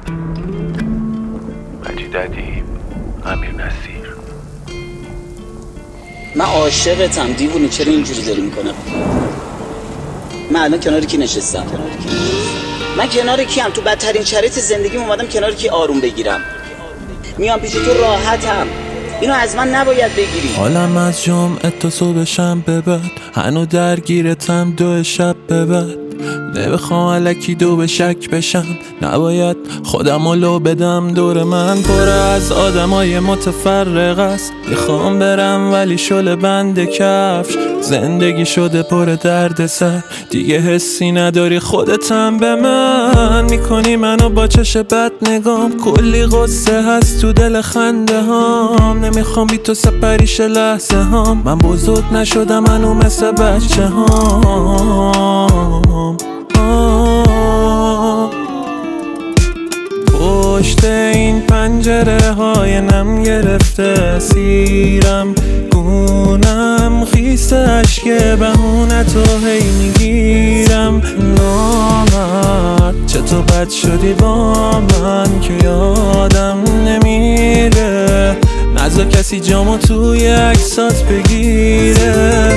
مجید ادیب، امیر نصیر. من عاشقتم دیوونه، چرا اینجوری داری میکنم؟ من الان کنار کی نشستم؟ من کنار کیم؟ تو بدترین شرایط زندگیم اومدم کنار کی آروم بگیرم. میام پیش تو راحتم، اینو از من نباید بگیری. حالم از جمعه تا صبح شنبه بعد، هنو درگیرتم 2 شب به بعد. نمیخوام الکی دو به شک بشم، نباید خودمو لو بدم. دور من پر از آدمای متفرق است، میخوام برم ولی شل بند کفش. زندگی شده پر درد سر، دیگه حسی نداری خودتم به من. میکنی منو با چش بد نگام، کلی غصه هست تو دل خنده هام. نمیخوام بی تو سپریش لحظه هام، من بزرگ نشدم منو مثل بچه هام. پشت این پنجره های نم گرفته سیرم، گونم خیسته اشک بهونتو هی میگیرم. نامرد چطور بد شدی با من که یادم نمیره، نذار کسی جامو توی عکسات بگیره.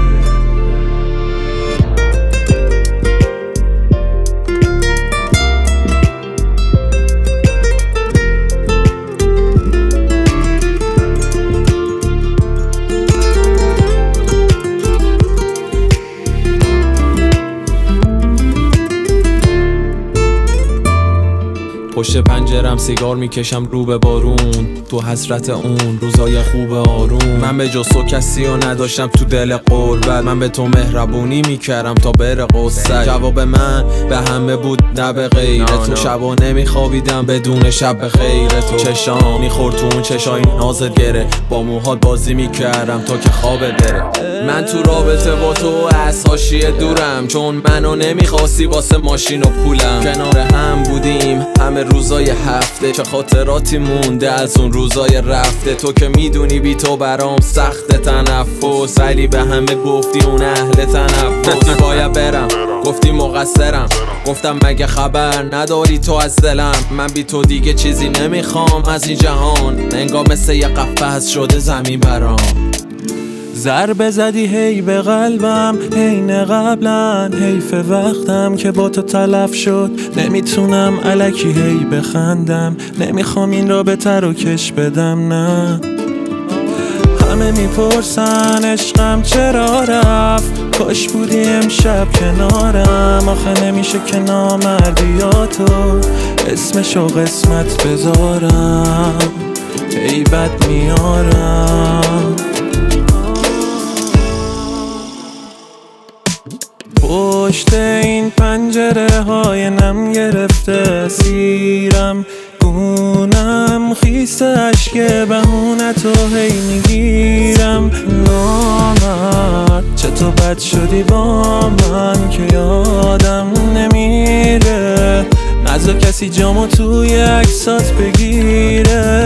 پشت پنجرم سیگار میکشم رو به بارون، تو حسرت اون روزای خوب آروم. من به جز تو کسی رو نداشتم تو دل غربت، من به تو مهربونی میکردم تا بره قصه. جواب من به همه بود نه به غیر تو، شبا نمیخوابیدم بدون شب به خیر تو. چشام میخورد تو اون چشای نازت گره، با موهات بازی میکردم تا که خوابت بره. من تو رابطه با تو از حاشیه دورم، چون منو نمیخواستی واسه ماشین و پولم. کنار هم بودیم همه روزای هفته، چه خاطراتی مونده از اون روزای رفته. تو که میدونی بی تو برام سخت تنفس، ولی به همه گفتی اون اهل تنفس. گفتی باید برم، گفتی مقصرم، گفتم مگه خبر نداری تو از دلم. من بی تو دیگه چیزی نمیخوام از این جهان، انگار مثل یه قفس شده زمین برام. ضربه زدی هی به قلبم حین قبلا، حیف وقتم که با تو تلف شد. نمیتونم الکی هی بخندم، نمیخوام این رابطه رو کش بدم. نه همه میپرسن عشقم چرا رفت، کاش بودی امشب کنارم. آخه نمیشه که نامردیاتو اسمشو قسمت بذارم، ای بد میارم. پشت این پنجره های نم گرفته سیرم، گونم خیسته اشک بهونتو هی میگیرم. نامرد چطور بد شدی با من که یادم نمیره، نذار کسی جامو توی عکسات بگیره.